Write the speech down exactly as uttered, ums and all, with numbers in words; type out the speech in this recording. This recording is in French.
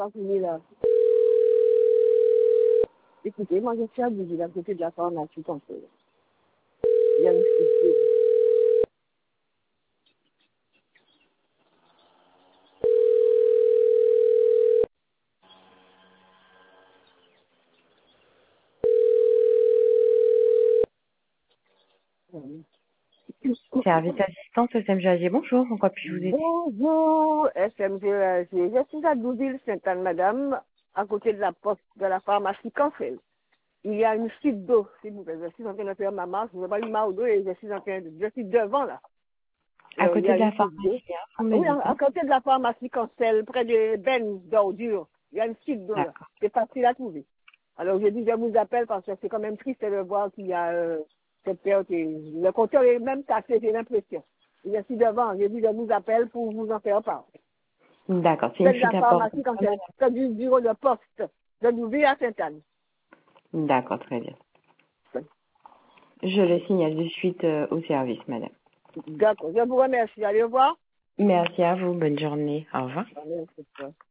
Pas fini là. Écoutez, moi je suis à Bougil, à côté de la pharmacie conseil. Il y a une petite- Service assistance S M G A G, bonjour, en quoi puis-je vous aider? Bonjour, S M G A G. Je suis à Douville, Sainte-Anne, madame, à côté de la poste de la pharmacie Cancel. Il y a une chute d'eau, s'il vous plaît. Je suis en train de faire ma marche, je n'ai pas eu mal au dos et je suis en train de... Je suis devant là. À Alors, il y côté a de la une chute d'eau. pharmacie, hein, vous me Oui, dites, à, à hein? côté de la pharmacie Cancel, près des bennes d'ordures. Il y a une chute d'eau là. D'accord. C'est facile à trouver. Alors, je dis, je vous appelle parce que c'est quand même triste de voir qu'il y a euh, cette période. Et le compteur est même cassé, j'ai l'impression. Je suis devant, je dis, je vous appelle pour vous en faire part. D'accord, c'est une Celle de la fuite à porte. pharmacie Cancel, c'est du bureau de poste de Douville à Sainte-Anne. D'accord, très bien. Je le signale de suite euh, au service, madame. D'accord, je vous remercie. Allez, au revoir. Merci à vous, bonne journée, au revoir. Allez, au revoir.